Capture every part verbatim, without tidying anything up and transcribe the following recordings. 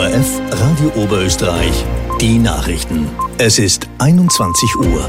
O R F, Radio Oberösterreich, die Nachrichten. Es ist einundzwanzig Uhr.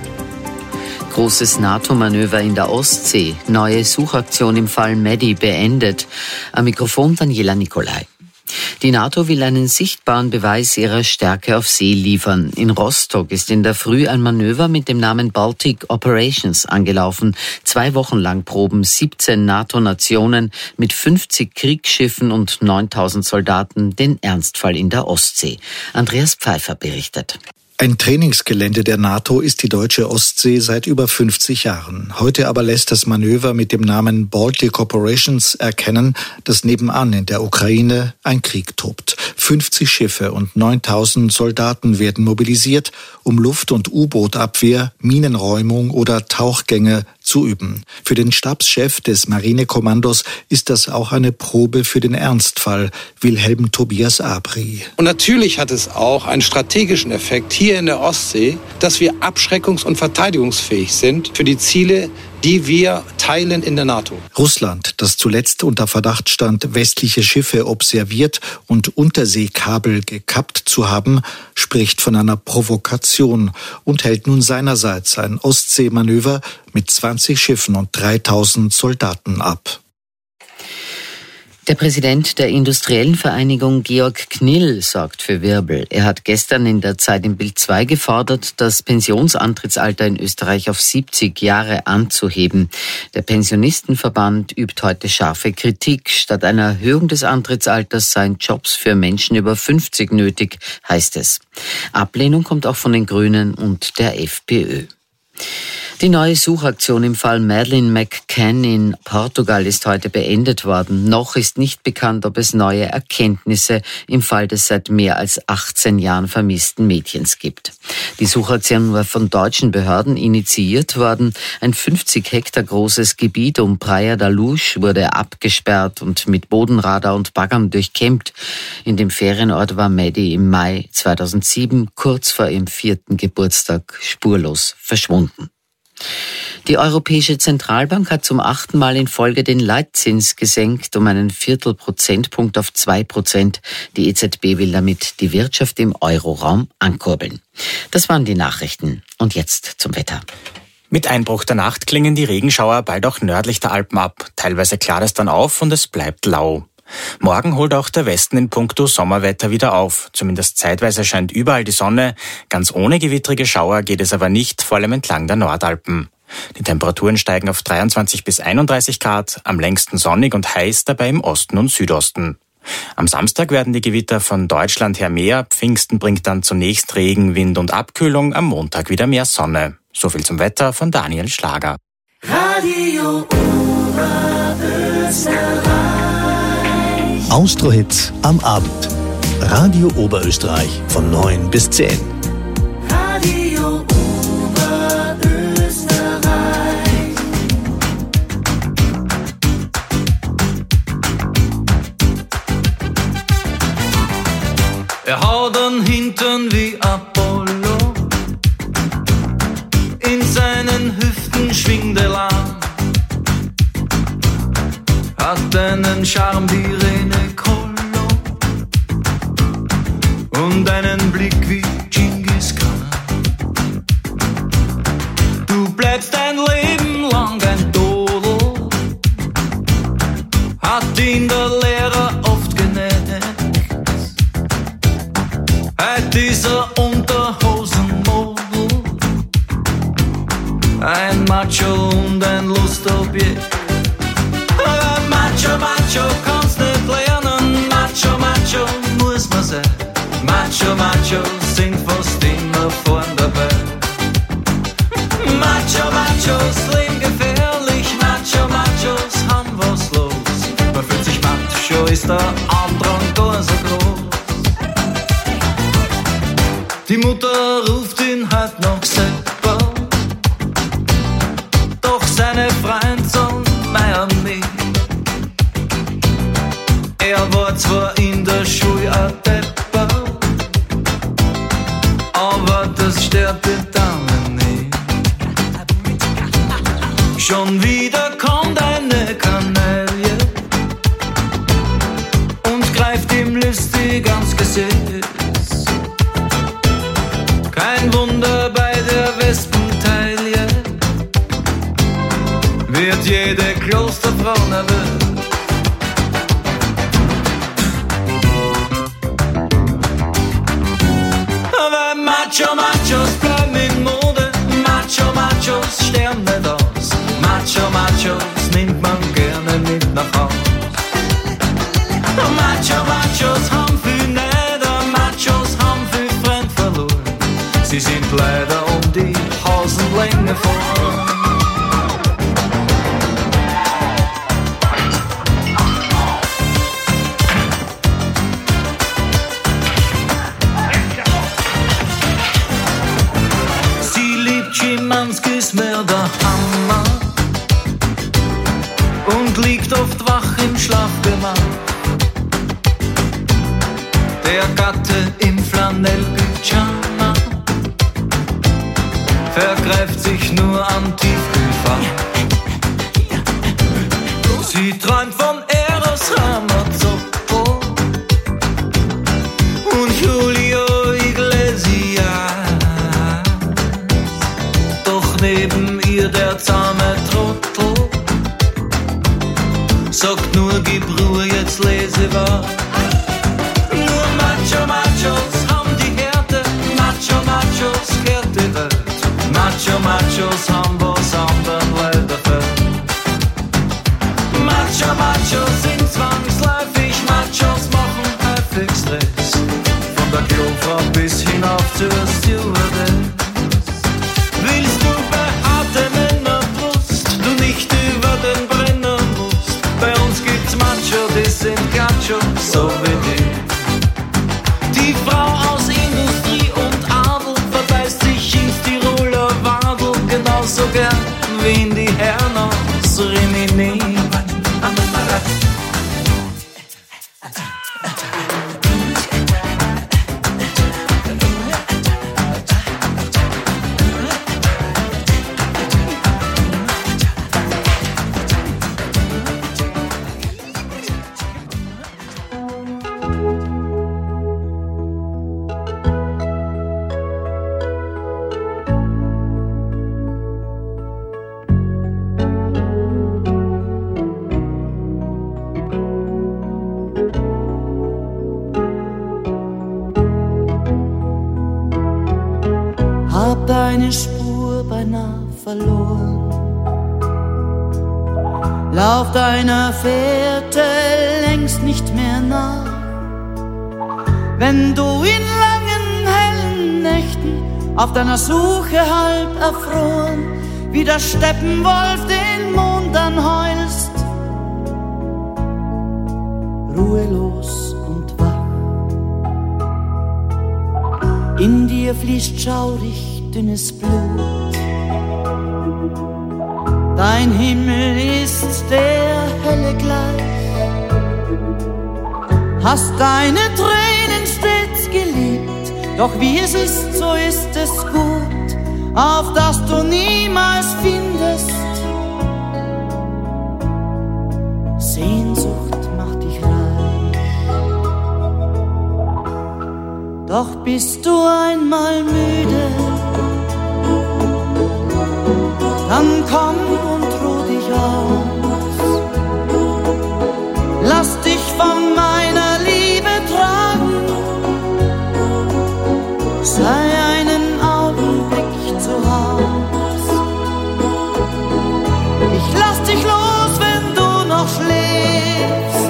Großes NATO-Manöver in der Ostsee. Neue Suchaktion im Fall Maddie beendet. Am Mikrofon Daniela Nicolai. Die NATO will einen sichtbaren Beweis ihrer Stärke auf See liefern. In Rostock ist in der Früh ein Manöver mit dem Namen Baltic Operations angelaufen. Zwei Wochen lang proben siebzehn NATO-Nationen mit fünfzig Kriegsschiffen und neuntausend Soldaten den Ernstfall in der Ostsee. Andreas Pfeiffer berichtet. Ein Trainingsgelände der NATO ist die deutsche Ostsee seit über fünfzig Jahren. Heute aber lässt das Manöver mit dem Namen Baltic Operations erkennen, dass nebenan in der Ukraine ein Krieg tobt. fünfzig Schiffe und neuntausend Soldaten werden mobilisiert, um Luft- und U-Boot-Abwehr, Minenräumung oder Tauchgänge zu üben. Für den Stabschef des Marinekommandos ist das auch eine Probe für den Ernstfall, Wilhelm Tobias Abri. Und natürlich hat es auch einen strategischen Effekt hier in der Ostsee, dass wir abschreckungs- und verteidigungsfähig sind für die Ziele, die wir teilen in der NATO. Russland, das zuletzt unter Verdacht stand, westliche Schiffe observiert und Unterseekabel gekappt zu haben, spricht von einer Provokation und hält nun seinerseits ein Ostseemanöver mit zwanzig Schiffen und dreitausend Soldaten ab. Der Präsident der Industriellen Vereinigung Georg Knill sorgt für Wirbel. Er hat gestern in der Zeit im Bild zwei gefordert, das Pensionsantrittsalter in Österreich auf siebzig Jahre anzuheben. Der Pensionistenverband übt heute scharfe Kritik. Statt einer Erhöhung des Antrittsalters seien Jobs für Menschen über fünfzig nötig, heißt es. Ablehnung kommt auch von den Grünen und der FPÖ. Die neue Suchaktion im Fall Madeleine McCann in Portugal ist heute beendet worden. Noch ist nicht bekannt, ob es neue Erkenntnisse im Fall des seit mehr als achtzehn Jahren vermissten Mädchens gibt. Die Suchaktion war von deutschen Behörden initiiert worden. Ein fünfzig Hektar großes Gebiet um Praia da Luz wurde abgesperrt und mit Bodenradar und Baggern durchkämmt. In dem Ferienort war Maddie im Mai zweitausendsieben, kurz vor ihrem vierten Geburtstag, spurlos verschwunden. Die Europäische Zentralbank hat zum achten Mal in Folge den Leitzins gesenkt, um einen Viertelprozentpunkt auf zwei Prozent. Die E Z B will damit die Wirtschaft im Euroraum ankurbeln. Das waren die Nachrichten. Und jetzt zum Wetter. Mit Einbruch der Nacht klingen die Regenschauer bald auch nördlich der Alpen ab. Teilweise klart es dann auf und es bleibt lau. Morgen holt auch der Westen in puncto Sommerwetter wieder auf. Zumindest zeitweise scheint überall die Sonne. Ganz ohne gewittrige Schauer geht es aber nicht, vor allem entlang der Nordalpen. Die Temperaturen steigen auf dreiundzwanzig bis einunddreißig Grad, am längsten sonnig und heiß, dabei im Osten und Südosten. Am Samstag werden die Gewitter von Deutschland her mehr. Pfingsten bringt dann zunächst Regen, Wind und Abkühlung, am Montag wieder mehr Sonne. So viel zum Wetter von Daniel Schlager. Radio Oberösterreich. Austro-Hits am Abend. Radio Oberösterreich von neun bis zehn. Radio Oberösterreich. Er haut den Hintern wie Apollo, in seinen Hüften schwingt er lang, hat einen Charme wie Rene Kollo und einen Blick wie Genghis Khan. Du bleibst dein Leben lang ein Dodel, hat ihn der Lehrer oft geneckt. Heut dieser Unterhosenmodel, ein Macho und ein Lustobjekt. Macho, Macho, kannst nicht lernen. Macho, Macho, muss man sein. Macho, Macho, sind fast immer vorn dabei. Macho, Machos, leben gefährlich. Macho, Machos, haben was los. Man fühlt sich macho, ist der Andrang gar so groß. Die Mutter ruft ihn halt noch selber, doch seine Freund soll Miami. Er war zwar in der Schule ein Depper, aber das stört die Damen nicht. Schon wieder kommt eine Kanaille und greift ihm listig ans Gesicht. Macho Machos bleiben in Mode, Macho Machos sterben nicht aus. Macho Machos nimmt man gerne mit nach Haus. Macho Machos haben viel Neider, Machos haben viel Freund verloren. Sie sind leider um die Hosenlänge vor. Schimanski ist mir der Hammer und liegt oft wach im Schlafgemach. Der Gatte im Flanellpyjama vergreift sich nur an Tiefkühlfach. Sie träumt von Eros Ramazzotti und Julio Iglesias. Neben ihr der zahme Trottel sagt nur, gib Ruhe, jetzt lese was. Nur Macho Machos haben die Härte, Macho Machos kehrt die Welt. Macho Machos haben was anderen leider fällt. Macho Machos sind zwangsläufig, Machos machen häufig Stress. Von der Klofrau bis hinauf zur Stewardess. Willst du behaarte Männerbrust, du nicht über den Brenner musst. Bei uns gibt's Macho, die sind Gacho, so wie die. Die Frau aus Industrie und Adel verbeißt sich ins Tiroler Wadel genauso gern wie in die Herren aus Rimini. Deine Spur beinahe verloren. Lauf deiner Fährte längst nicht mehr nach. Wenn du in langen, hellen Nächten auf deiner Suche halb erfroren wie der Steppenwolf den Mond anheulst, ruhelos und wach. In dir fließt schaurig dünnes Blut. Dein Himmel ist der helle gleich. Hast deine Tränen stets geliebt, doch wie es ist, so ist es gut, auf das du niemals findest. Sehnsucht macht dich reich. Doch bist du einmal müde, dann komm und ruh dich aus. Lass dich von meiner Liebe tragen. Sei einen Augenblick zu Haus. Ich lass dich los, wenn du noch schläfst,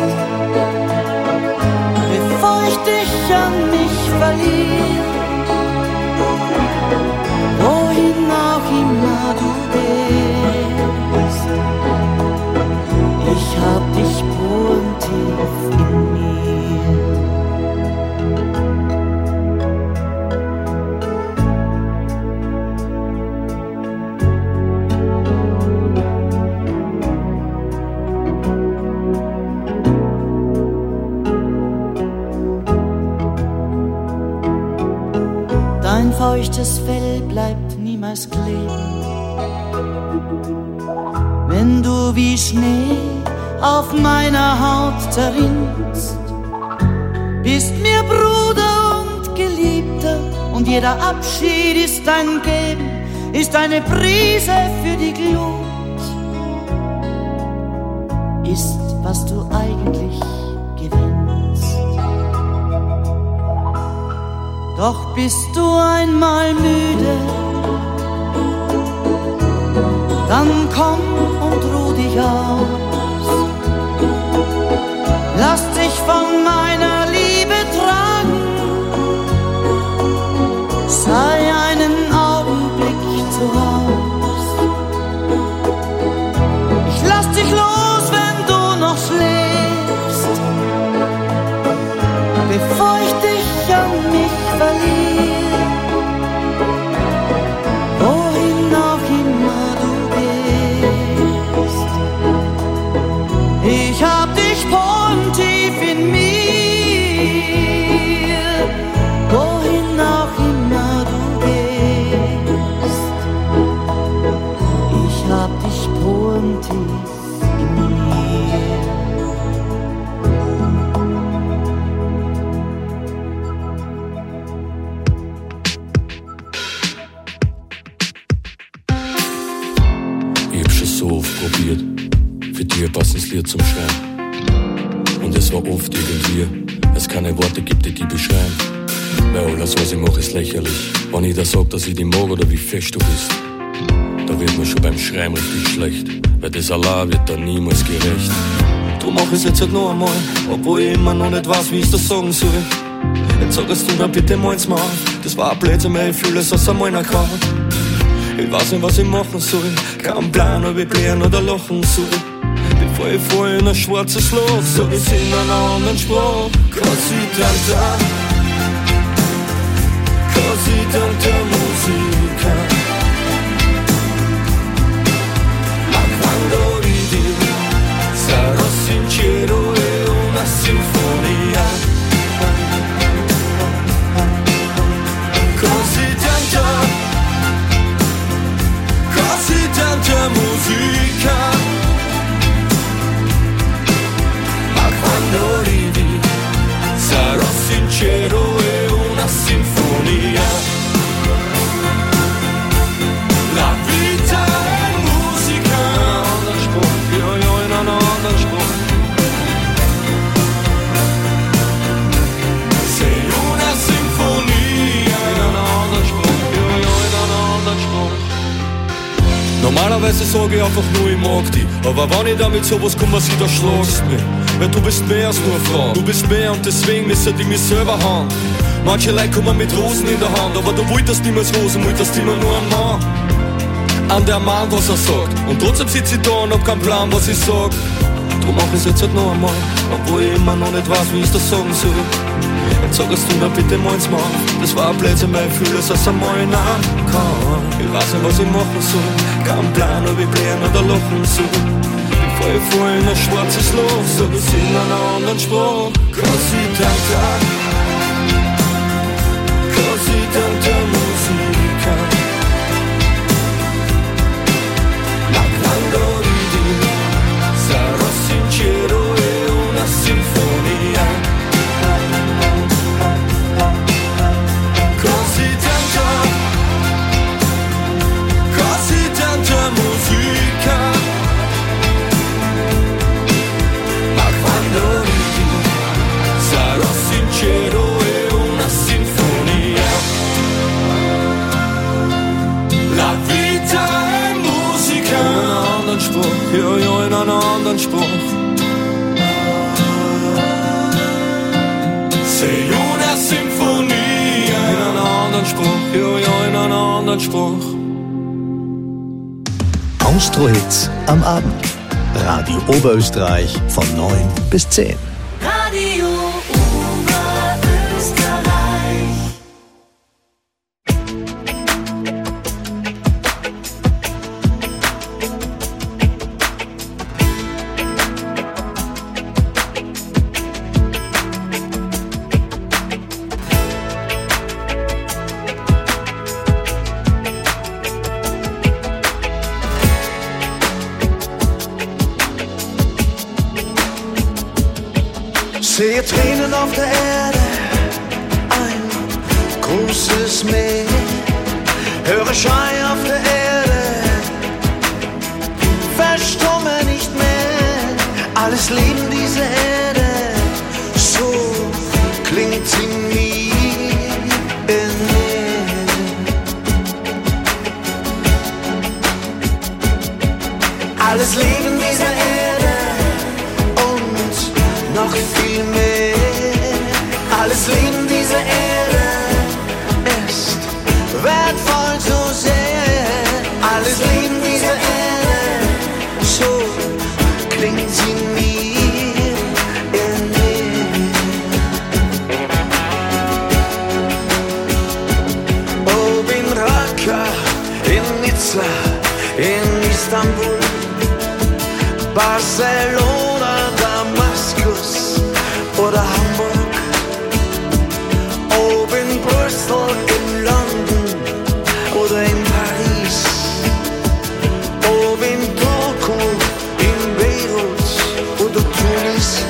bevor ich dich an mich verliere. Wohin auch immer du gehst, ich hab dich pur und tief in mir. Dein feuchtes Fell bleibt niemals kleben, wenn du wie Schnee auf meiner Haut zerrinnst. Bist mir Bruder und Geliebter, und jeder Abschied ist ein Geben, ist eine Prise für die Glut, ist, was du eigentlich gewinnst. Doch bist du einmal müde, dann komm und ruh dich aus. Lass dich von meiner Liebe tragen, sei einen Augenblick zu Haus. Ich lass dich los, wenn du noch schläfst, bevor ich dich an mich verliere. Wohin auch immer du gehst, ich hab dich tief in mir. Wohin auch immer du gehst, ich hab dich tief in mir. Ich hab schon so oft probiert, für dich ein passendes Lied zum Schreiben. Und es war oft irgendwie, es keine Worte gibt, die die beschreiben. Weil alles, was ich mache, ist lächerlich. Wenn ich da sag, dass ich dich mag oder wie fest du bist, da wird mir schon beim Schreiben richtig schlecht. Weil das allein wird dann niemals gerecht. Drum mach ich's jetzt halt noch einmal, obwohl ich immer noch nicht weiß, wie ich's das sagen soll. Jetzt sagst du dann bitte mal's mal auf. Das war ein Blödsinn, weil ich fühle es aus einmal nach Kauf. Ich weiß nicht, was ich machen soll. Kein Plan, ob ich blären oder lachen soll. Bevor ich vor in ein schwarzes Loch, sag ich's in einer anderen Sprache. Così tanta, così tanta musica. Ma quando ridi sarò sincero, è una sinfonia. Così tanta, così tanta musica. Quando ridi sarò sincero, è una sinfonia. La vita è musica, non spruch, io, io in un anderen Spruch. Sei una sinfonia, in un anderen Spruch, io, io in un anderen Spruch. Normalerweise sag ich einfach nur, ich mag dich. Aber wenn ich damit sowas komme, was ich da schlagst mich. Weil du bist mehr als nur eine Frau. Du bist mehr und deswegen müsste ich mich selber haben. Manche Leute kommen mit Rosen in der Hand, aber du wolltest niemals Rosen, wolltest immer nur einen Mann. An der Mann, was er sagt. Und trotzdem sitze ich da und hab keinen Plan, was ich sag. Drum mach ich's jetzt halt noch einmal, obwohl ich immer noch nicht weiß, wie ich das sagen soll. Jetzt sagst du dann bitte mal's mal auf. Das war ein Blödsinn, weil ich fühle es aus einmal nach kann. Ich weiß nicht, was ich machen soll. Kein Plan, ob ich blären oder lachen soll. Bevor ich vor in ein schwarzes Loch, sag ich's in einer anderen Sprache. Così tanta, così tanta musica. Ma quando ridi sarò sincero, è una sinfonia. Così tanta, così tanta musica. Ma quando ridi sarò sincero, è una sinfonia. La vita è musica, in einem anderen Spruch, ja, ja, in einem anderen Spruch. Sei una sinfonia, in einem anderen Spruch, ja, ja, in einem anderen Spruch. Austro-Hits am Abend. Radio Oberösterreich von neun bis zehn. Radio Sehe Tränen auf der Erde, ein großes Meer. Höre Schrei auf der Erde, verstumme nicht mehr. Alles Leben diese Erde, so klingt in mir. viel mehr. Alles Leben dieser Erde ist wertvoll so sehr. Alles Leben dieser Erde, so klingt sie mir in mir. Ob in Raqqa, in Nizza, in Istanbul, Barcelona, Damaskus oder Hamburg, ob in Brüssel, in London oder in Paris, ob in Turku, in Beirut oder Tunis.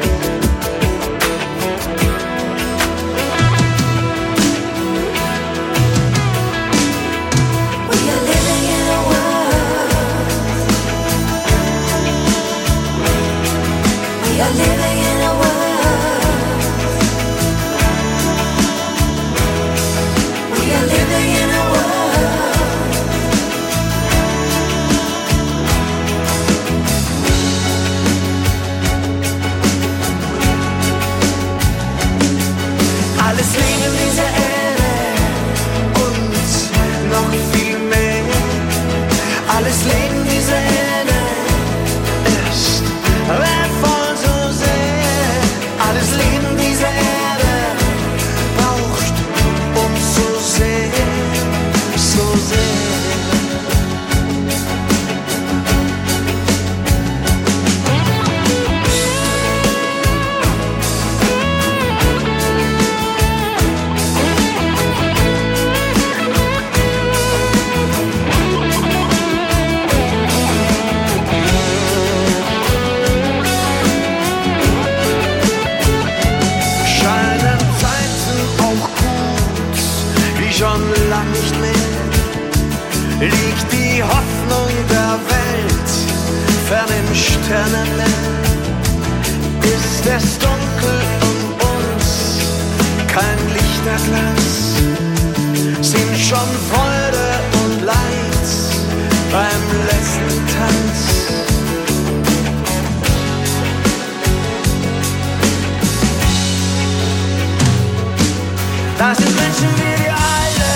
Da sind Menschen wie wir alle,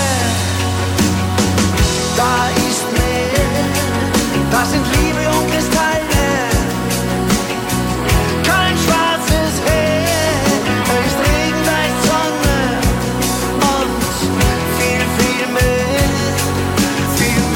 da ist mehr, das sind Liebe und Kristalle, kein schwarzes Heer, da ist Regen, da ist Sonne und viel, viel mehr, viel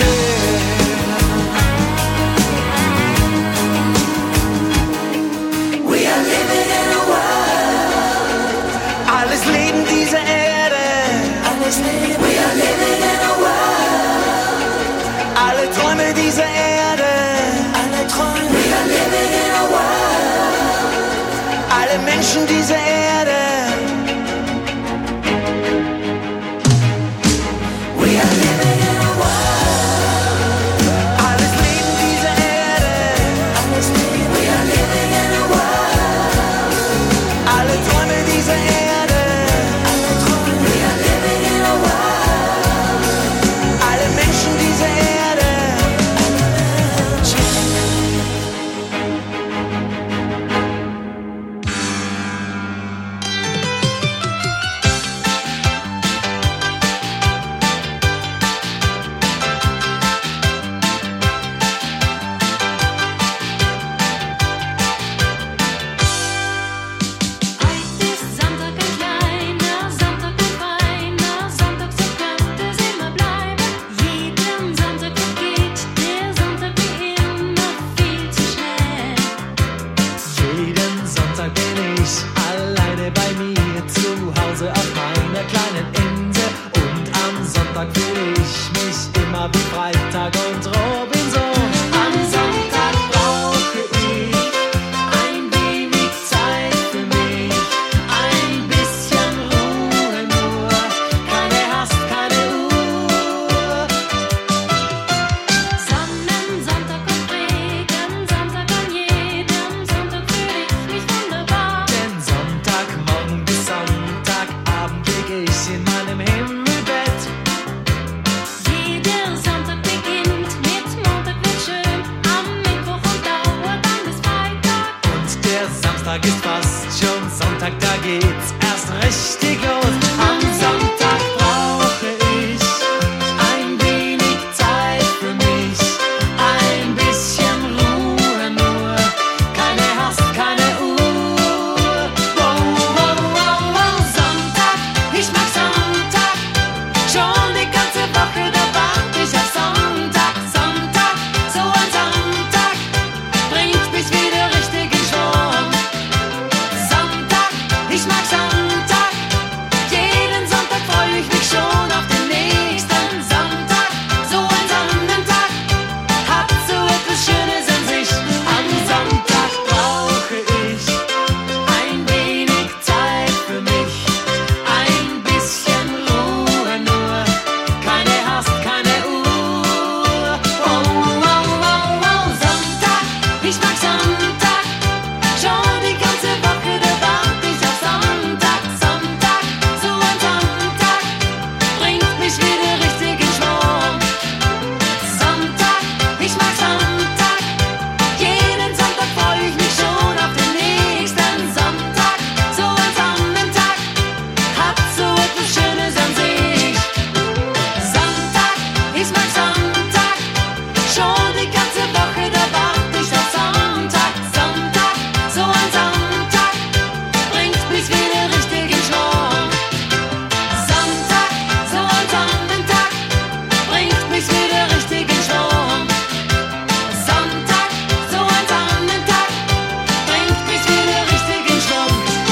mehr. We are living in a world, alles Leben dieser Erde. We are living in a world. Alle Träume dieser Erde. Alle Träume. We are living in a world. Alle Menschen dieser Erde. We are living in a world. Alles Leben dieser Erde. Alles Leben. We are living in a world. Alle Träume dieser Erde. Sonntagmorgen bis schon Sonntag, da geht's erst richtig los. Am Sonntag brauche ich ein wenig Zeit für mich, ein bisschen Ruhe nur, keine Hast, keine Uhr. Wow, wow, wow, wow, Sonntag, ich mag Sonntag, schon die ganze Woche, da wart ich auf Sonntag. Sonntag, so ein Sonntag, bringt mich wieder richtig in Schwung. Sonntag, ich mag Sonntag, jeden Sonntag freu ich mich schon auf den nächsten Sonntag. So ein Sonnentag hat so etwas Schönes an sich. Am Sonntag brauche ich ein wenig Zeit für mich, ein bisschen Ruhe nur, keine Hast, keine Uhr. Wow, wow, wow, wow, Sonntag, ich mag Sonntag, schon die ganze Woche, da wart ich auf Sonntag. Sonntag, so ein Sonntag, bringt mich wieder richtig in Schwung. Sonntag, ich mag Sonntag, jeden Sonntag freu ich mich schon auf den nächsten Sonntag. So ein Sonnentag hat so etwas Schönes an sich. Sonntag, ich mag Sonntag, schon die ganze Woche, da wart ich auf Sonntag. Sonntag, so ein Sonntag, bringt mich wieder richtig in Schwung. Sonntag, so ein Sonnentag, bringt mich wieder richtig in Schwung. Sonntag, so ein Sonnentag, bringt mich wieder richtig in Schwung.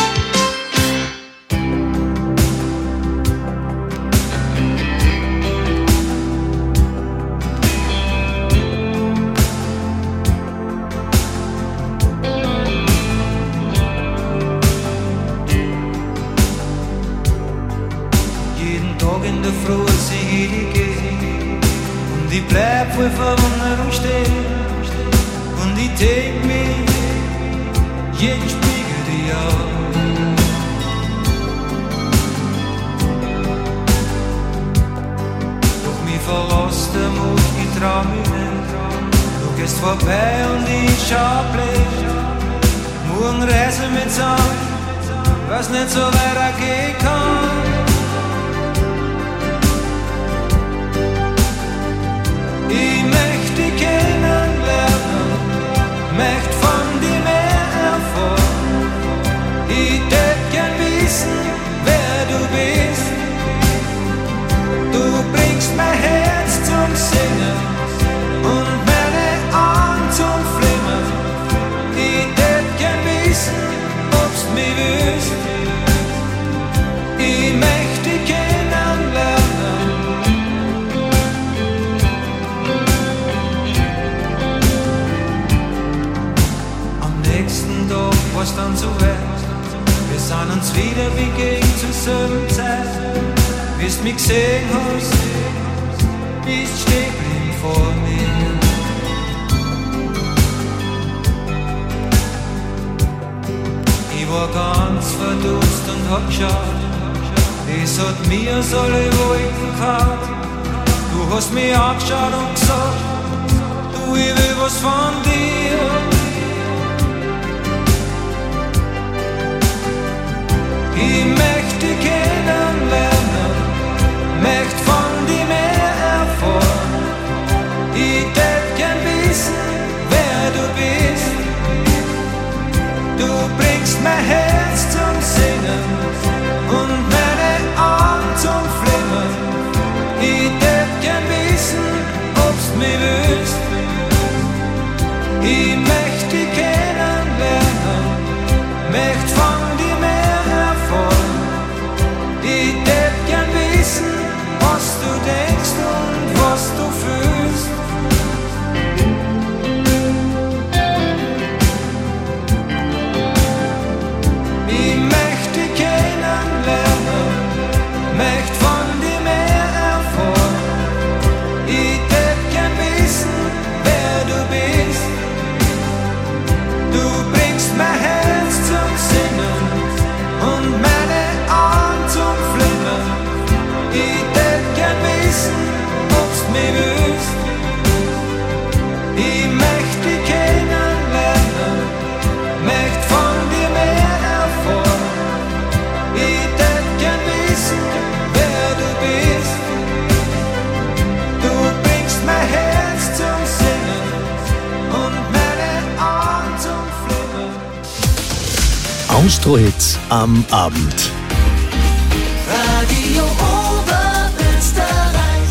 Jeden Tag in der Früh sehe ich die gehen und ich bleib voll Verwunderung stehen und ich denk mich jeden Spiegel die Augen. Doch mich verlässt der Mut, ich trau mich nicht. Du gehst vorbei und ich schau blöd. Morgen reise mit zusammen, was nicht so weitergehen kann. Ich möchte dich kennenlernen, möchte von dir mehr erfahren. Ich tät gern wissen, wer du bist. Du bringst mein Herz zum Singen und meine Augen zum Flimmern. Ich tät gern wissen, ob's mich wüsst. Ich möchte dich kennenlernen. Nächsten Tag war's dann so weit, wir sahen uns wieder wie gegen zur selben Zeit. Wie's mich gesehen hast, bist stehen geblieben vor mir. Ich war ganz verdutzt und hab geschaut, es hat mir aus alle Wolken gehauen. Du hast mich angeschaut und gesagt, du, ich will was von dir. Ich möchte dich kennenlernen, möchte von dir mehr erfahren. Ich tät gern wissen, wer du bist. Du bringst mein Herz zum Singen und meine Augen zum Flimmern. Ich tät gern wissen, ob's mich wüsst. Ich möchte Elektrohits am Abend. Radio Oberösterreich.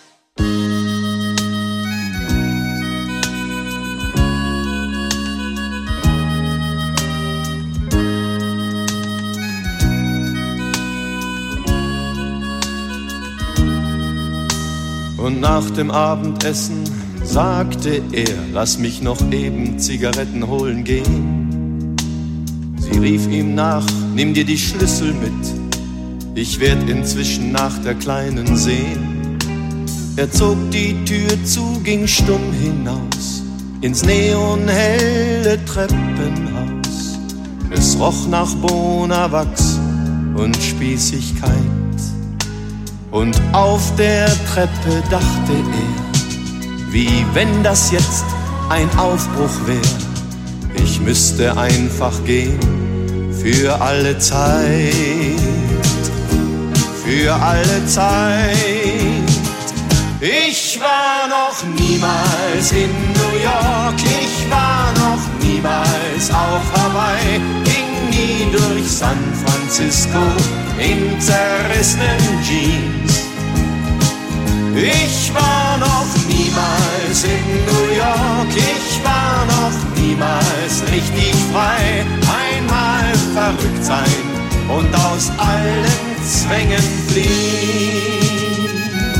Und nach dem Abendessen sagte er, lass mich noch eben Zigaretten holen gehen. Sie rief ihm nach, nimm dir die Schlüssel mit, ich werd inzwischen nach der Kleinen sehen. Er zog die Tür zu, ging stumm hinaus, ins neonhelle Treppenhaus. Es roch nach Bonawachs und Spießigkeit. Und auf der Treppe dachte er, wie wenn das jetzt ein Aufbruch wär. Ich müsste einfach gehen, für alle Zeit, für alle Zeit. Ich war noch niemals in New York, ich war noch niemals auf Hawaii, ging nie durch San Francisco in zerrissenen Jeans. Ich war noch niemals in New York, ich war noch niemals richtig frei. Einmal verrückt sein und aus allen Zwängen fliehen.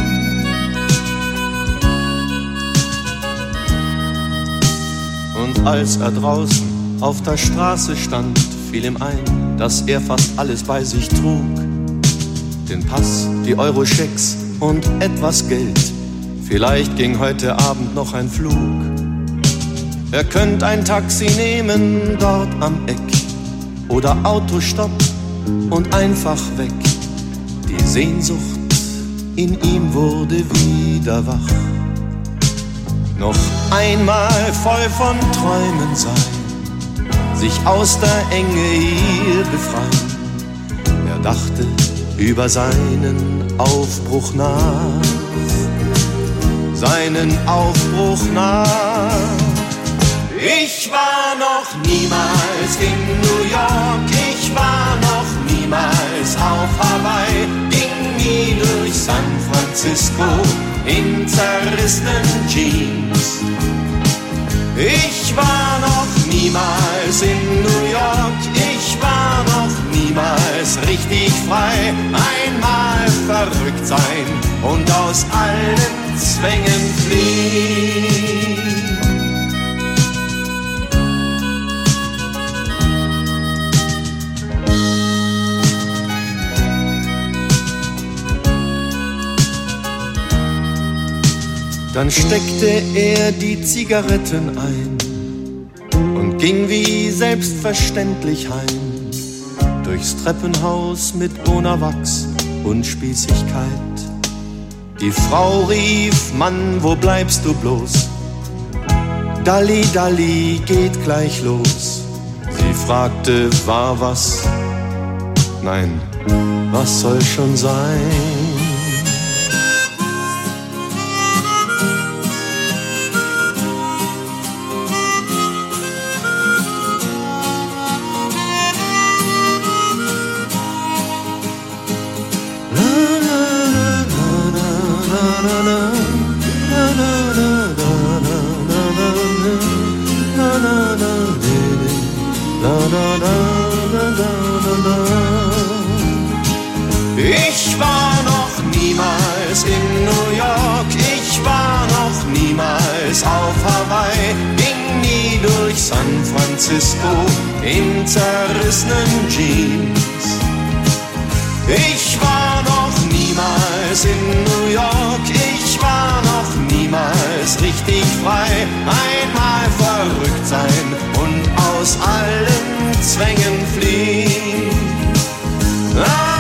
Und als er draußen auf der Straße stand, fiel ihm ein, dass er fast alles bei sich trug. Den Pass, die Euro-Schecks und etwas Geld. Vielleicht ging heute Abend noch ein Flug. Er könnte ein Taxi nehmen dort am Eck oder Autostopp und einfach weg. Die Sehnsucht in ihm wurde wieder wach. Noch einmal voll von Träumen sein, sich aus der Enge hier befreien. Er dachte über seinen Aufbruch nach, seinen Aufbruch nach. Ich war noch niemals in New York, ich war noch niemals auf Hawaii, ging nie durch San Francisco in zerrissenen Jeans. Ich war noch niemals in New York, ich war noch niemals richtig frei. Einmal verrückt sein und aus allen Zwängen fliehen. Dann steckte er die Zigaretten ein und ging wie selbstverständlich heim, durchs Treppenhaus mit Bonawachs und Spießigkeit. Die Frau rief, Mann, wo bleibst du bloß? Dalli, Dalli, geht gleich los. Sie fragte, war was? Nein, was soll schon sein? Ich war noch niemals in New York, ich war noch niemals auf Hawaii, ging nie durch San Francisco in zerrissenen Jeans. Ich war noch niemals in New York, ich war noch niemals richtig frei. Einmal verrückt sein und aus allen Zwängen fliehen. Ah,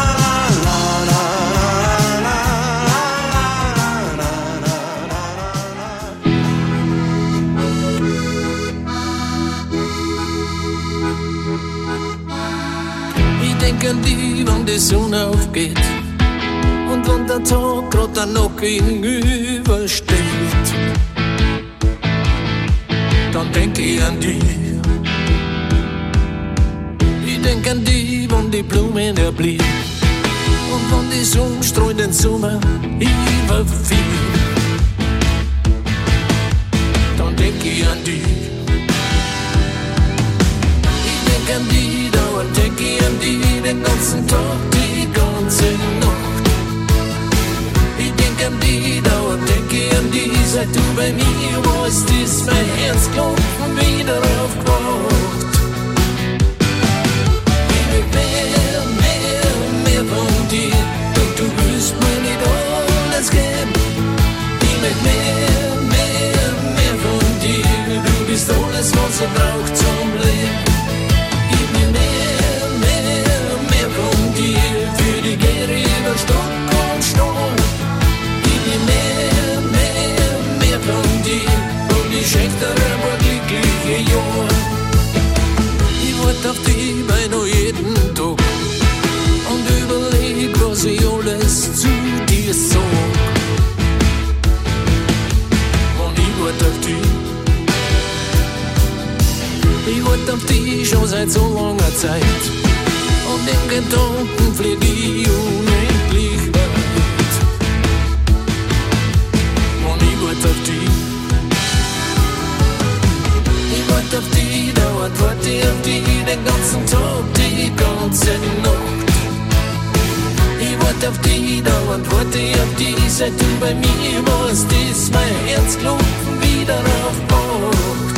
die, wann die Sonne aufgeht und wenn der Tag grad dann noch gegenüber steht, dann denk ich an dich. In denk an die, wann die Blumen erblühen und wann die Sonne strahlt den Sommer über viel. Dann denk ich an die. Ich denk an die, dauernd denk ich an die, den ganzen Tag, die ganze Nacht. Ich denk an die, dauernd denk ich an die, seit du bei mir warst, ist mein Herzklopfen wieder aufgewacht. Ich will mehr, mehr, mehr von dir, doch du willst mir nicht alles geben. Ich will mehr, mehr, mehr von dir, du bist alles, was ich brauch zum Leben. Ich will mehr, mehr, mehr von dir, für die Gehre über Stock und Stein. Ich will mehr, mehr, mehr von dir, und ich schenk dir ein paar glückliche Jahre. Ich wart auf dich beinahe jeden Tag und überleg, was ich alles zu dir sag. Und ich wart auf dich, ich wart auf dich schon seit so langer Zeit, und in Gedanken flieg ich unendlich weit. Und ich wart auf dich, ich wart auf dich, dauernd wart ich auf dich, den ganzen Tag, die ganze Nacht. Ich wart auf dich, dauernd wart ich auf dich, seit du bei mir warst, ist mein Herzklopfen wieder aufgewacht.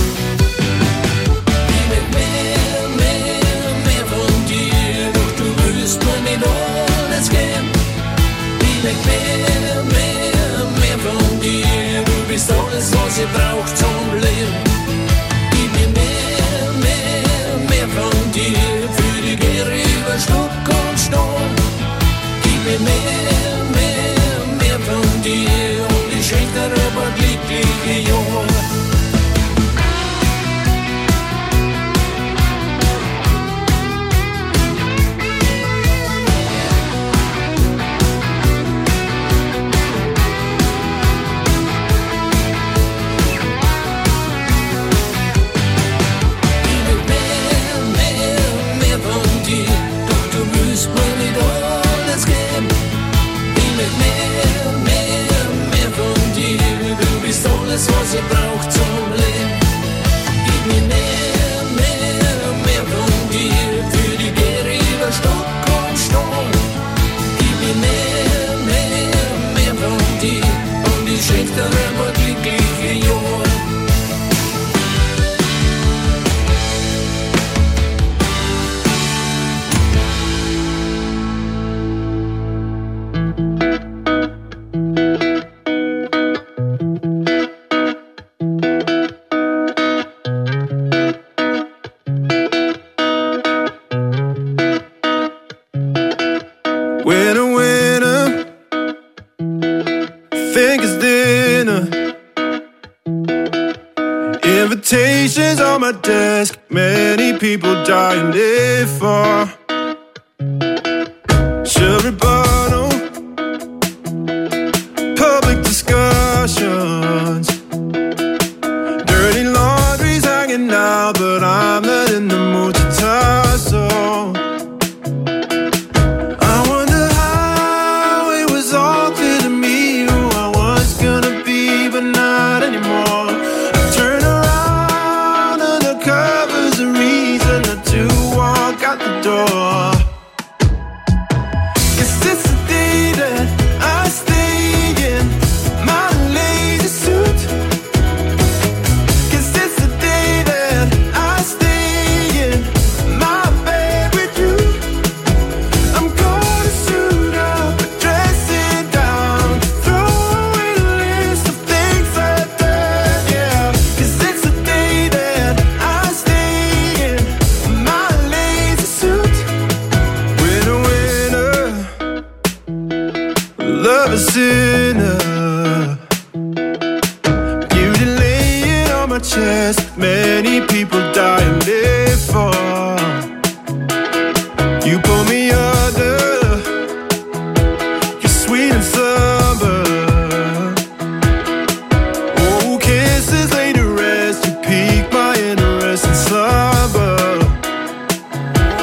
Ich will mehr, mehr, mehr von dir, doch du willst mir nicht alles geben. Ich will mehr, mehr, mehr von dir, du bist alles, was ich brauch zum Leben. Ich will mehr, mehr, mehr von dir, für die Gehre über Stock und Stein. Ich will mehr, mehr, mehr von dir, und ich schenk dir ein paar glückliche Jahre. Alles, was ich brauch zum Leben. Gib mir mehr, mehr, mehr von dir, für die Gehre über Stock und Stein. Gib mir mehr, mehr, mehr von dir, und ich schenk dir ein paar glückliche Jahre. Invitations on my desk, many people die and live for. Should rebuttal, public discussions, dirty laundry's hanging out, but I'm not in the mood to tussle. I wonder how it was all clear to me who I was gonna be, but not anymore. Out the door. Is this the day that I stay in my lazy suit? Is this the day that I stay in my bed with you? I'm gonna suit up, dress it down, throw away the list of things I've done, yeah. Is this the day that I stay in my love a sinner. You lay it on my chest. Many people die and live for. You pull me under. You're sweet and summer. Oh, kisses laid to rest. You pique my interest in slumber.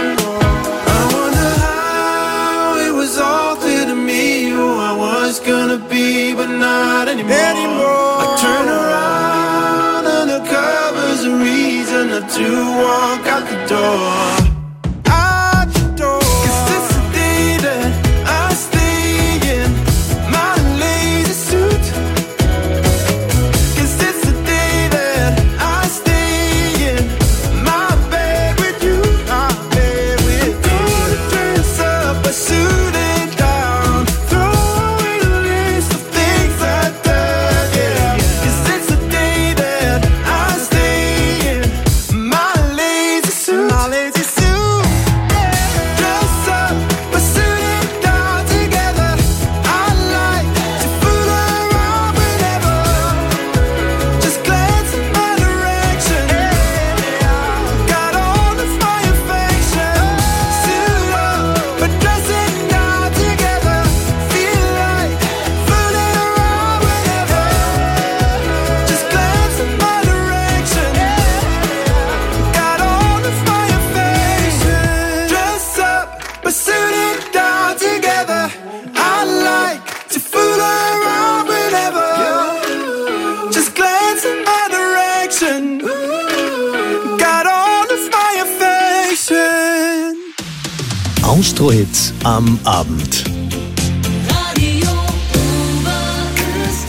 to walk out the door. Out the door. 'Cause it's the day that I stay in my lazy suit. 'Cause it's the day that I stay in my bed with you. My bed with you. Gonna dress up a suit and down, throw away the list of things I've done, yeah. 'Cause it's the day that I stay in my lazy suit. My lazy suit. Dress up a suit and down together. I like to fool around whenever. Just glance in my direction. Got all of my affection. Suit up, but dressing down together. Feel like fooling around whenever. Just glance in my direction. Got all of my affection. Dress up, but suit it down together. I like to fool around whenever. Just glance in my direction. Got all of my affection. Austro-Hits am Abend. Radio Oberösterreich.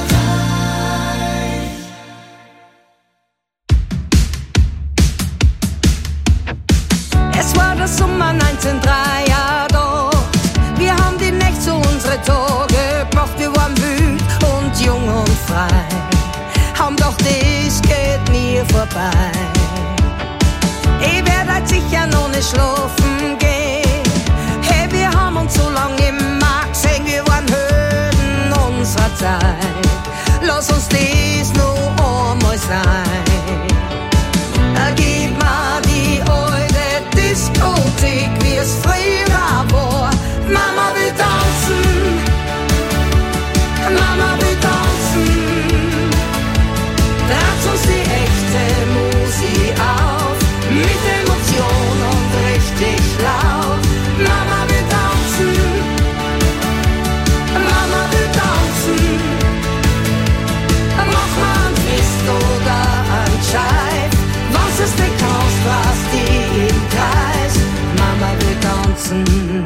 Es war der Sommer neunzehnhundertdrei, ja doch. Wir haben die Nächte zu unsere Tage gemacht. Wir waren wild und jung und frei. Haben doch das geht nie vorbei. Ich werd halt sicher noch nicht schlafen gehen. Hey, wir haben uns so lang immer gesehen. Wir waren Helden unserer Zeit. Lass uns das noch einmal sein. Gib mir die alte Diskothek, wie es früher war. Mama will tanzen, Mama will tanzen. Trat uns die echte Musik auf, mit Emotion und richtig laut. Mama will tanzen, Mama will tanzen. Mach mal ein Fest oder ein Scheif. Was ist der Chaos, was die im Kreis? Mama will tanzen.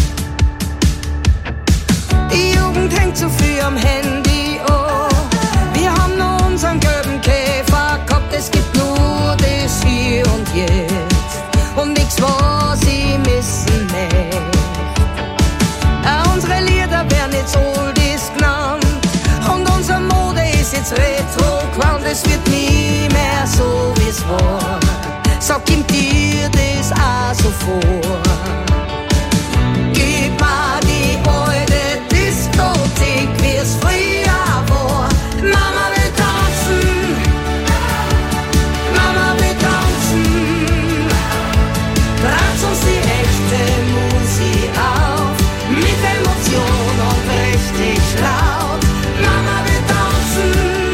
Die Jugend hängt zu viel am Handy, oh. Wir haben nur unseren gelben Käfer gehabt. Es gibt nur das Hier und Jetzt und nichts, was ich missen möchte. Äh, unsere Lieder werden jetzt Oldies genannt und unsere Mode ist jetzt Retro gewandt. Es wird nie mehr so, wie es war. Sag ihm dir das auch so vor. Gib mir die alte Diskothek, wie es früher war. Mama will tanzen, Mama will tanzen. Trat uns die echte Musik auf, mit Emotion und richtig laut. Mama will tanzen,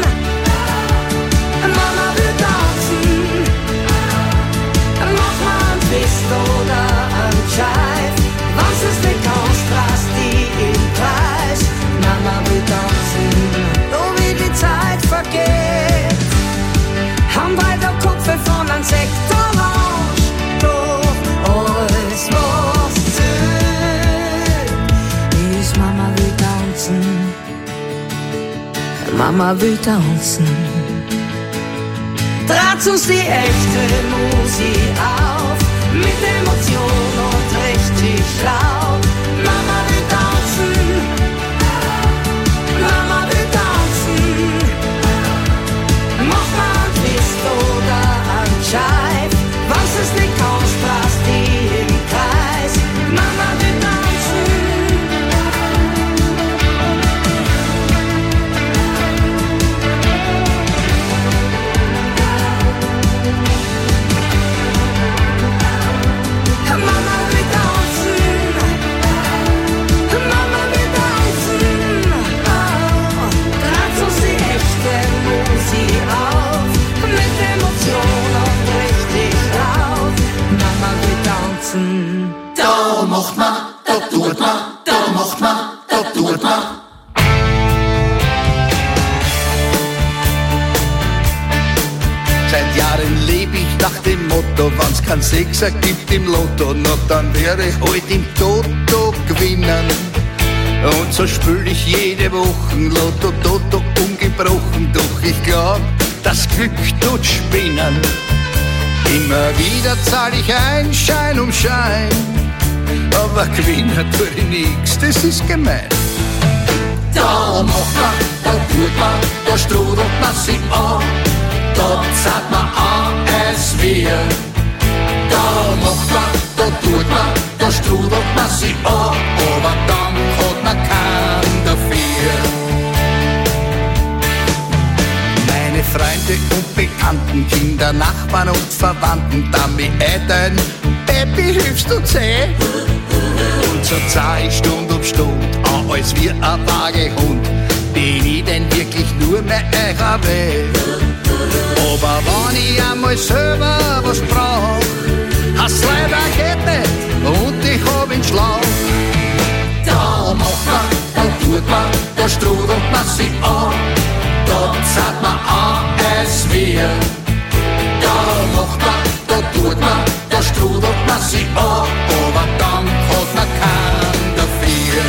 Mama will tanzen. Mach mal ein Fest oder ein Scheif. Was ist der Kontrast, die im Kreis? Mama will tanzen, so wie die Zeit vergeht. Haben weiter Kupfer von einem Sektorange. Doch alles, was zählt, ist Mama will tanzen. Mama will tanzen. Trat uns die echte Musik auf, mit Emotion und richtig laut. Mama will tanzen, Mama will tanzen. Mach mal ein Fest oder ein Scheif. Was ist die Kontrast, die im Kreis? Mama will tanzen. Mama will tanzen, Mama will tanzen. Oh, trat uns die echte Musik auf, mit Emotion und richtig laut. Mama will tanzen. Da macht man, da tut man, da macht man, da tut man. Seit Jahren lebe ich nach Motto, wenn's kein Sechser gibt im Lotto, na dann werde ich halt im Toto gewinnen. Und so spül ich jede Woche Lotto, Toto ungebrochen, doch ich glaub, das Glück tut spinnen. Immer wieder zahl ich ein, Schein um Schein, aber gewinnen tue ich nix, das ist gemein. Da macht man, da tut man, da strudelt man sich an, da zahlt man an, es wir. Da macht man, da tut man, da strudelt man sich an, aber dann hat man keinen dafür. Meine Freunde und Bekannten, Kinder, Nachbarn und Verwandten, damit Eltern, Baby, hilfst du zäh? Und so zahl ich Stund um Stund an, als wie ein Wagehund. Bin ich denn wirklich nur mehr eurer Welt? Aber wenn ich einmal selber was brauch, hast leider geht nicht und ich hab ihn Schlauch. Da macht man, da tut man, da strudelt man sich an, da zahlt man an, es wir. Da macht man, da tut man, da strudelt man sich an, aber dann hat man keinen dafür.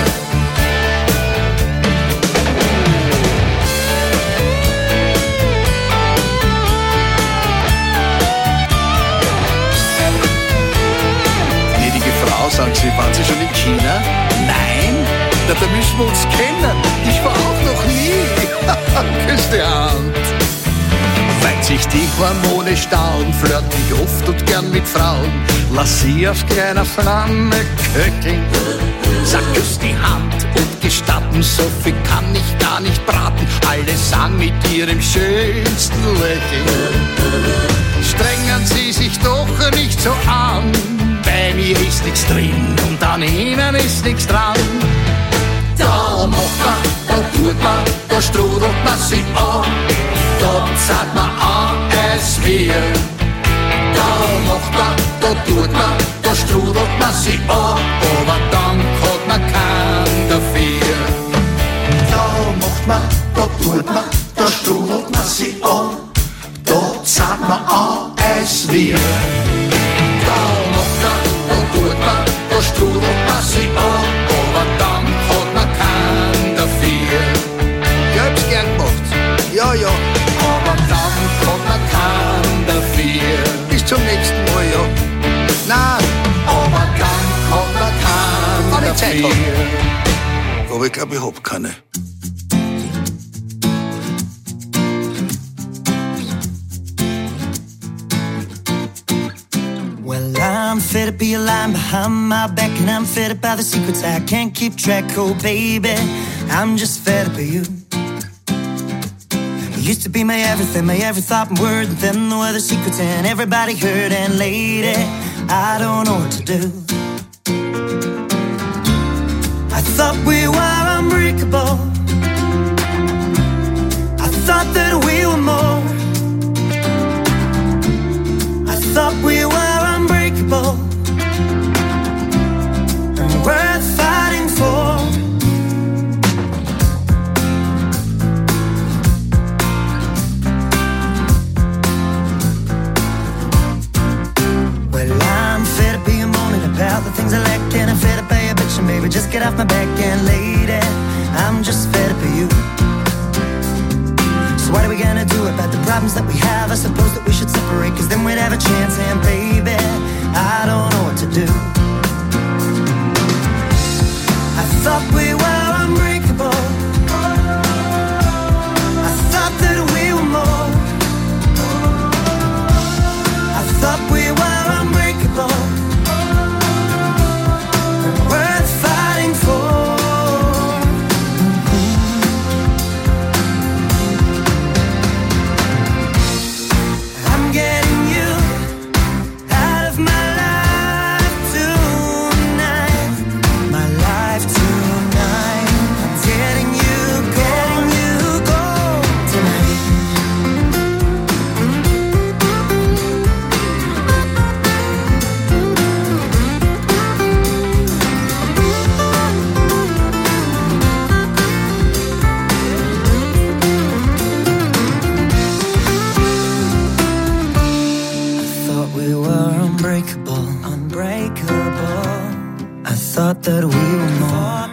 Gnädige Frau, sagen Sie, waren Sie schon in China? Nein? Na, da müssen wir uns kennen. Ich war auch noch nie. Küss die Hand. Weil sich die Hormone stauen, flirt ich oft und gern mit Frauen. Lass sie auf kleiner Flamme köcheln. Sag, küss die Hand und gestatten, so viel kann ich gar nicht braten. Alle sagen mit ihrem schönsten Lächeln. Strengen Sie sich doch nicht so an, bei mir ist nichts drin und an Ihnen ist nichts dran. Da macht man, da tut man, da strudelt man sich an, da zahlt man an, es wir. Da macht man, da tut man, da strudelt man sich an, aber dann hat man keinen dafür. Da macht man, da tut man, da strudelt man sich an, da zahlt man an, es wir. Da macht man, da tut man, da strudelt man sich an, aber dann hat man keinen dafür. Ich hab's gern gemacht, ja, ja, aber dann hat man keinen dafür. Bis zum nächsten Mal, ja. Nein, aber dann hat man keinen dafür. Aber ich glaub, ich hab keine. Well, I'm fed up, be a line behind my back, and I'm fed up by the secrets I can't keep track. Oh, baby, I'm just fed up of you. You used to be my everything, my every thought and word, and then there were the secrets, and everybody heard. And lady, I don't know what to do. I thought we were unbreakable. I thought that we were more. I thought we were unbreakable and worth fighting for. Well, I'm fed up being moaning about the things I lack, and I'm fed up by your bitching, baby. Just get off my back, and lady, I'm just fed up of you. So what are we gonna do about the problems that we have? I suppose that we should separate, cause then we'd have a chance. And baby, I don't know what to do. I thought we were unbreakable. I thought that we were more. I thought we were unbreakable and worth fighting for. I'm getting you out of my life. thought that we were more.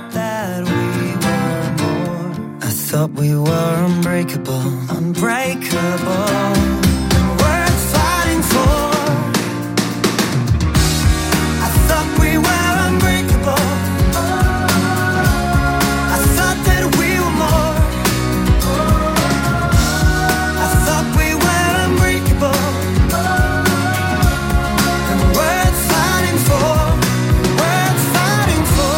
I thought we were unbreakable, unbreakable. Worth fighting for. I thought we were unbreakable. I thought that we were more. I thought we were unbreakable. And worth fighting for. Worth fighting for.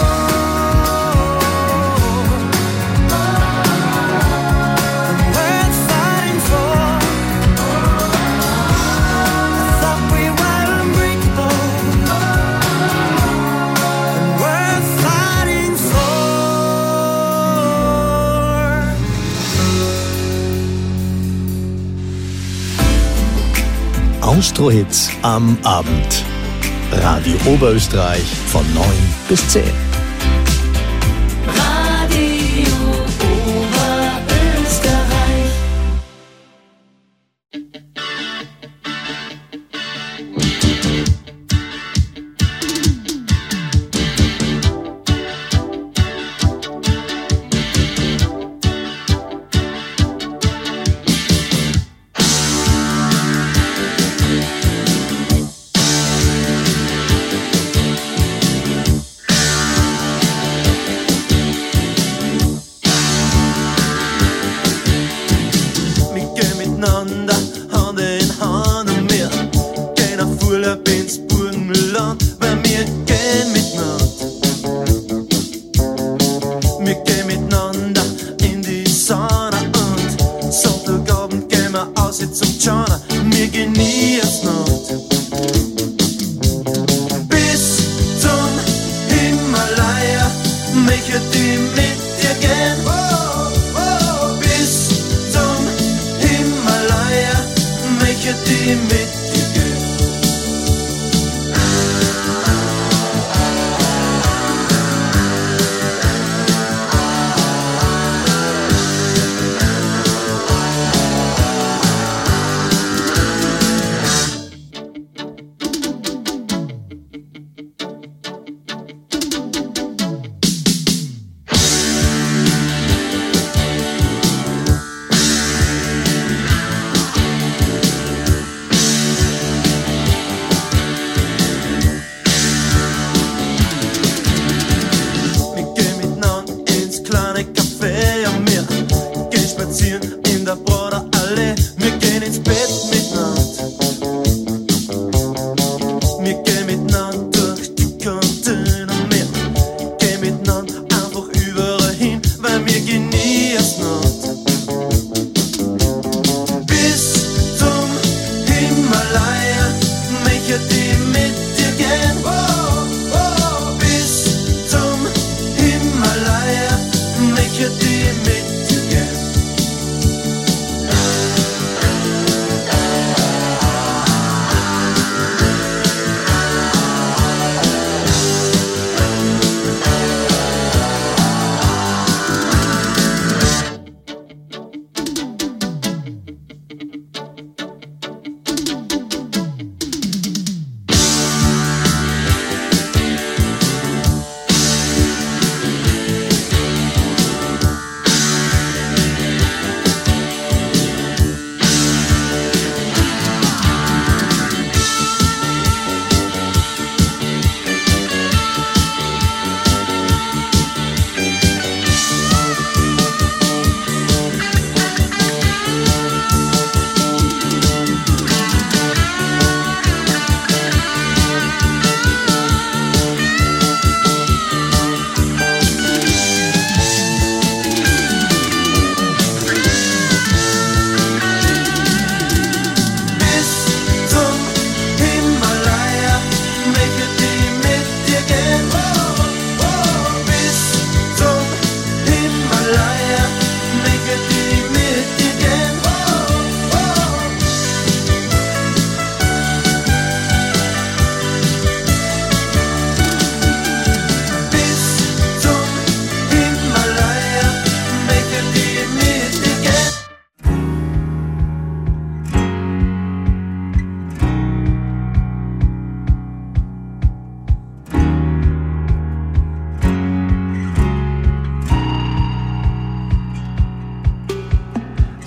Austro-Hits am Abend. Radio Oberösterreich von neun bis zehn. Radio Oberösterreich.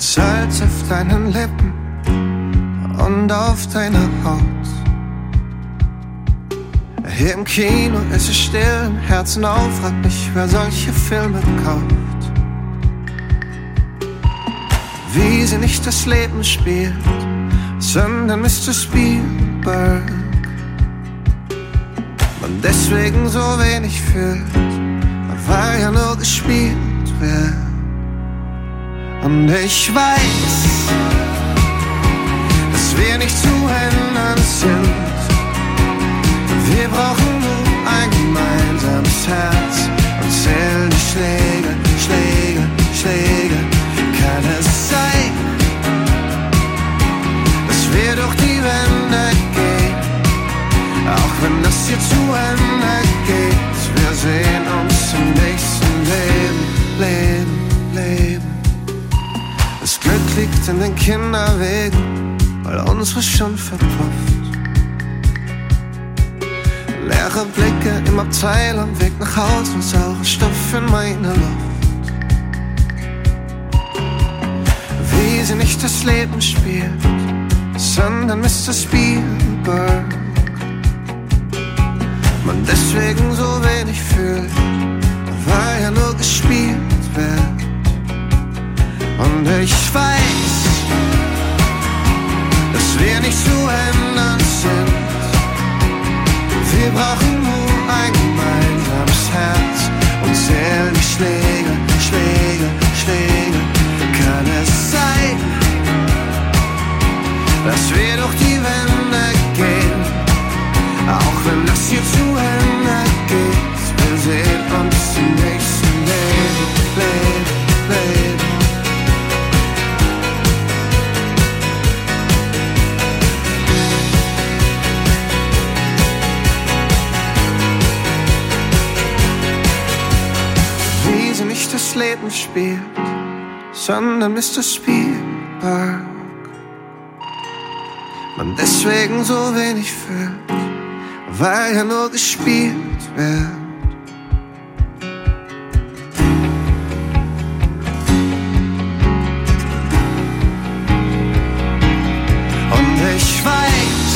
Salz auf deinen Lippen und auf deiner Haut. Hier im Kino ist es still, im Herzen auf, frag mich, wer solche Filme kauft. Wie sie nicht das Leben spielt, sondern Mister Spielberg. Man deswegen so wenig fühlt, weil ja nur gespielt wird. Und ich weiß, dass wir nicht zu ändern sind. Wir brauchen nur ein gemeinsames Herz und zählen die Schläge, Schläge, Schläge. Kann es sein, dass wir durch die Wände gehen, auch wenn das hier zu Ende geht. Wir sehen uns im nächsten Leben, Leben, Leben. Das Glück liegt in den Kinderwegen, weil unsere schon verpufft. Leere Blicke im Abteil am Weg nach Haus und saurer Stoff in meine Luft. Wie sie nicht das Leben spielt, sondern Mister Spielberg. Man deswegen so wenig fühlt, weil ja nur gespielt wird. Und ich weiß, dass wir nicht zu ändern sind. Wir brauchen nur ein gemeinsames Herz und zählen die Schläge, Schläge, Schläge. Kann es sein, dass wir durch die Wände gehen, auch wenn das hier zu Ende geht. Wir sehen uns im nächsten Leben, Leben, Leben. Nicht das Leben spielt, sondern Mister Spielberg. Man deswegen so wenig fühlt, weil ja nur gespielt wird. Und ich weiß,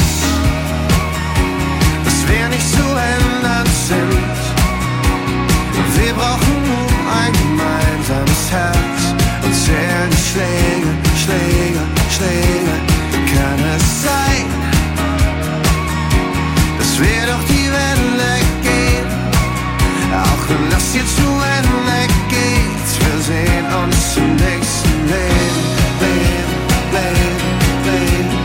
dass wir nicht zu ändern sind. Wir brauchen ein gemeinsames Herz und zählen die Schläge, Schläge, Schläge. Kann es sein, dass wir durch die Wände gehen, auch wenn das hier zu Ende geht. Wir sehen uns im nächsten Leben, Leben, Leben, Leben.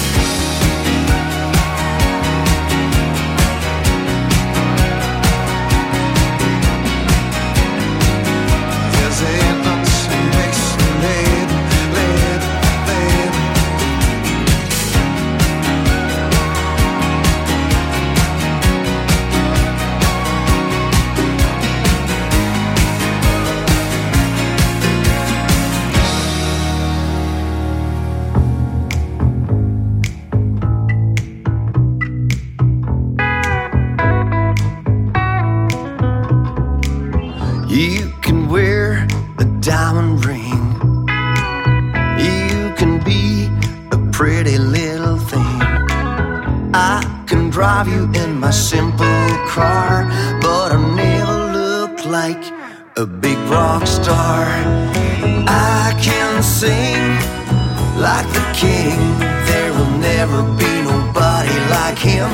You can wear a diamond ring, you can be a pretty little thing. I can drive you in my simple car, but I'll never look like a big rock star. I can sing like the king, there will never be nobody like him.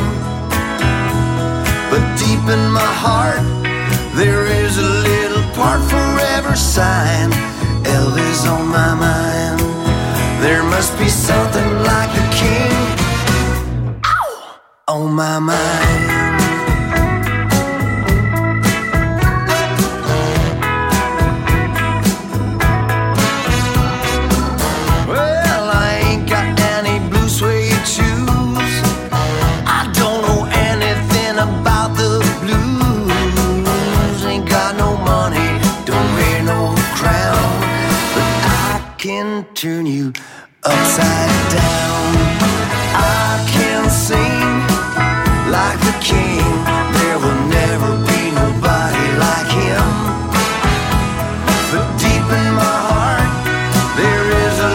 But deep in my heart, there is a little part forever sign. Elvis on my mind. There must be something like the king Ow! On my mind. Well, I ain't got any blue suede shoes. I don't know anything about the blues. Ain't got no money, don't wear no crown, but I can turn you upside down. I can sing like the king, there will never be nobody like him. But deep in my heart, there is a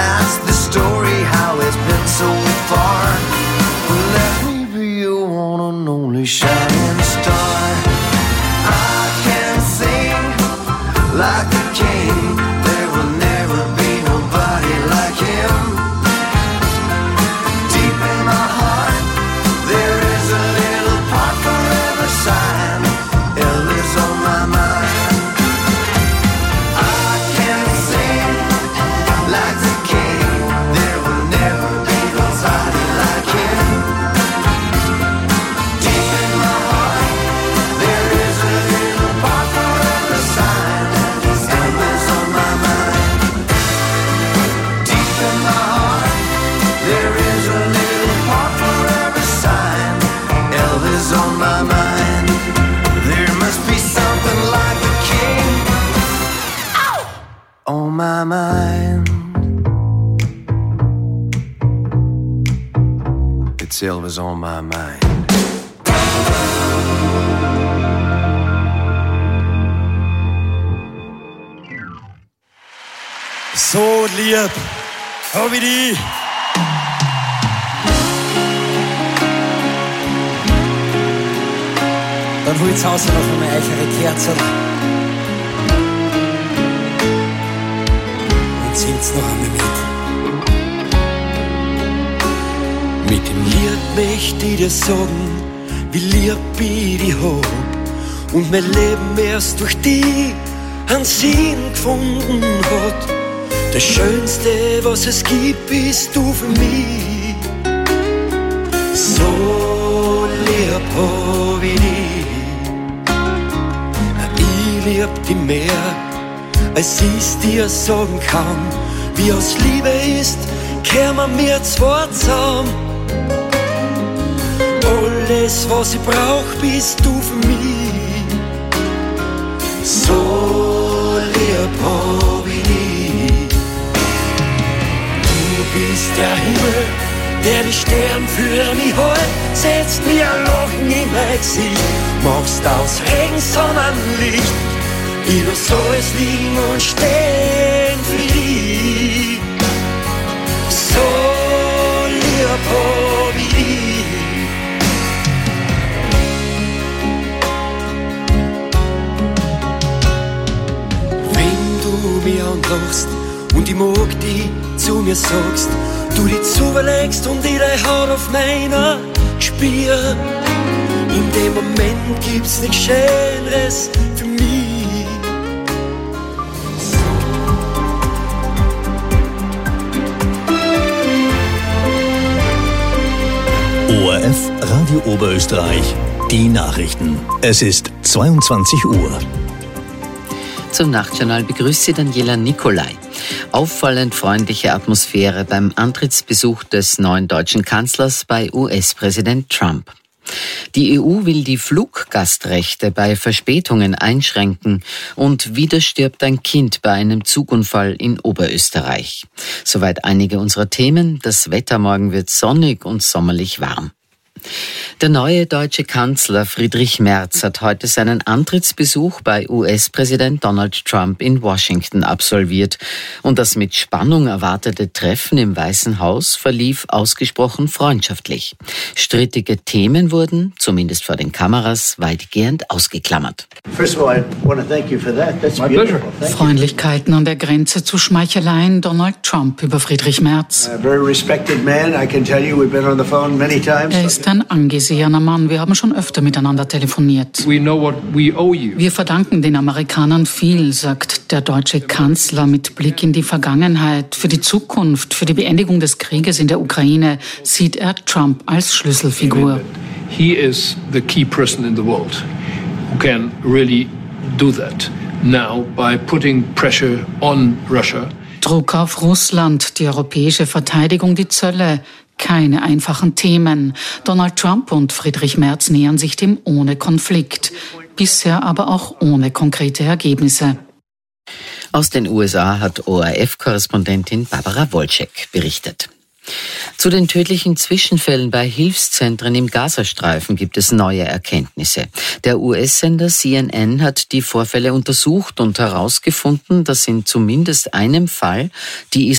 That's the story, how it's been so far. Let me be your one and only shining star. I can sing like a king. There will never be nobody like him. Deep in my heart, there is a little part forever sign. Elvis on my mind. I can sing like the king. There will never be nobody like him. Deep in my heart, there is a little part forever sign. Elvis on my mind. Deep in my heart, there is a little part forever sign. Elvis on my mind. There must be something like a king on my mind. It's Elvis on my mind. So lieb, hab ich die. Dann holt's aus noch einmal eichere Kerzen. Und singt's noch einmal mit. Mit dem Lied möchte ich dir sagen, wie lieb ich dich hab. Und mein Leben erst durch dich einen Sinn gefunden hat. Das Schönste, was es gibt, bist du für mich. So lieb hab ich dich. Ich lieb dich mehr, als ich's dir sagen kann. Wie aus Liebe ist, kämen wir zwei zusammen. Alles, was ich brauch, bist du für mich. So lieb hab ich dich. Du bist der Himmel, der die Sterne für mich hält. Setzt mir ein Lachen in mein Gesicht. Machst aus Regen Sonnenlicht. Ich lass alles liegen und stehen für dich. So lieb hab ich dich. Wenn du mich anlachst und ich mag dich zu mir sagst, du dich zuverlegst und ich deine Haut auf meiner spür. In dem Moment gibt's nichts Schöneres für mich. O R F Radio Oberösterreich, die Nachrichten. Es ist zweiundzwanzig Uhr. Zum Nachtjournal begrüßt Sie Daniela Nicolai. Auffallend freundliche Atmosphäre beim Antrittsbesuch des neuen deutschen Kanzlers bei U S-Präsident Trump. Die E U will die Fluggastrechte bei Verspätungen einschränken und wieder stirbt ein Kind bei einem Zugunfall in Oberösterreich. Soweit einige unserer Themen. Das Wetter morgen wird sonnig und sommerlich warm. Der neue deutsche Kanzler Friedrich Merz hat heute seinen Antrittsbesuch bei U S-Präsident Donald Trump in Washington absolviert. Und das mit Spannung erwartete Treffen im Weißen Haus verlief ausgesprochen freundschaftlich. Strittige Themen wurden, zumindest vor den Kameras, weitgehend ausgeklammert. Freundlichkeiten an der Grenze zu Schmeicheleien, Donald Trump über Friedrich Merz. Er ist ein angesehener Mann. Wir haben schon öfter miteinander telefoniert. Wir verdanken den Amerikanern viel, sagt der deutsche Kanzler mit Blick in die Vergangenheit. Für die Zukunft, für die Beendigung des Krieges in der Ukraine sieht er Trump als Schlüsselfigur. He is the key person in the world who can really do that now by putting pressure on Russia. Druck auf Russland, die europäische Verteidigung, die Zölle. Keine einfachen Themen. Donald Trump und Friedrich Merz nähern sich dem ohne Konflikt. Bisher aber auch ohne konkrete Ergebnisse. Aus den U S A hat O R F-Korrespondentin Barbara Wolczek berichtet. Zu den tödlichen Zwischenfällen bei Hilfszentren im Gazastreifen gibt es neue Erkenntnisse. Der U S-Sender C N N hat die Vorfälle untersucht und herausgefunden, dass in zumindest einem Fall die